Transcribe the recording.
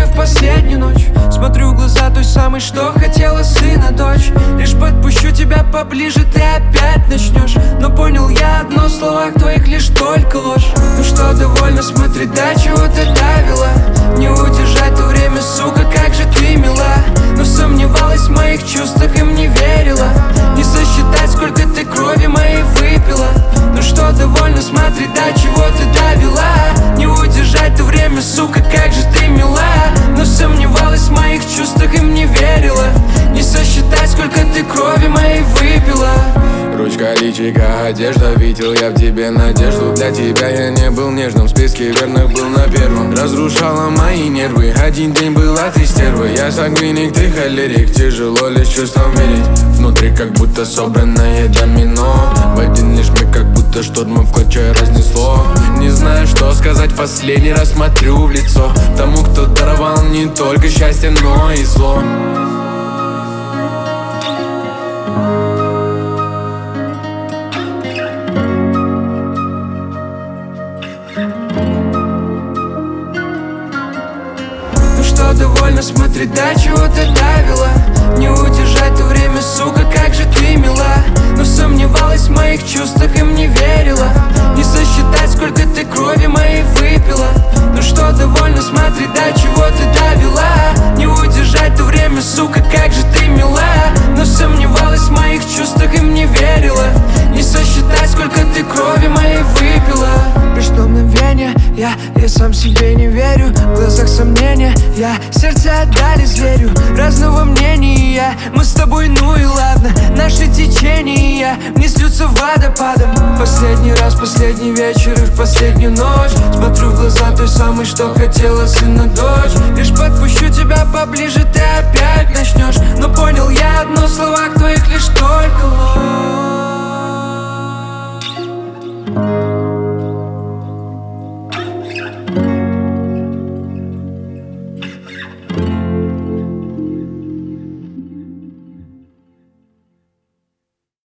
вечера в последнюю ночь. Смотрю в глаза той самой, что хотела сына, дочь. Лишь подпущу тебя поближе, ты опять начнешь. Но понял я одно, в словах твоих лишь только ложь. Ну что, довольно смотреть, до чего ты давила. Не удержать то время, сука, как же ты мила. Но сомневалась в моих чувствах, им не верила. Не сосчитать, сколько ты крови моей выпила. Ну что, довольно смотреть, до чего ты довела. Не удержать то время, сука, как же ты мила. Но сомневалась в моих чувствах, им не верила. Не сосчитать, сколько ты крови моей выпила. Ручка, личика, одежда, видел я в тебе надежду. Для тебя я не был нежным, в списке верных был на первом. Разрушала мои нервы, один день была ты стервой. Я сангвиник, ты холерик, тяжело лишь чувством верить. Внутри как будто собранное домино. В один лишь миг как будто штормом в клочья разнесло. Не знаю, что сказать, последний раз смотрю в лицо тому, кто даровал не только счастье, но и зло. Ну что, довольно смотреть, до чего ты давила. Не удержать то время, сука, как же ты мила. Но сомневалась в моих чувствах, им не верила. Не сосчитать, сколько ты крови моей выпила. Ну что, довольно смотреть, до чего ты довела. Не удержать то время, сука, как же ты мила. Но сомневалась в моих чувствах, им не верила. Не сосчитать, сколько ты крови моей выпила. Пришло мгновение, я сам себе не верю. В глазах сомнения, сердце отдали зверю. Разного мнения, мы с тобой, ну и ладно. Наши течения не слются водопадом. Последний раз, последний вечер и в последнюю ночь. Смотрю в глаза той самой, что хотела сына, дочь. Лишь подпущу тебя поближе, ты опять начнешь.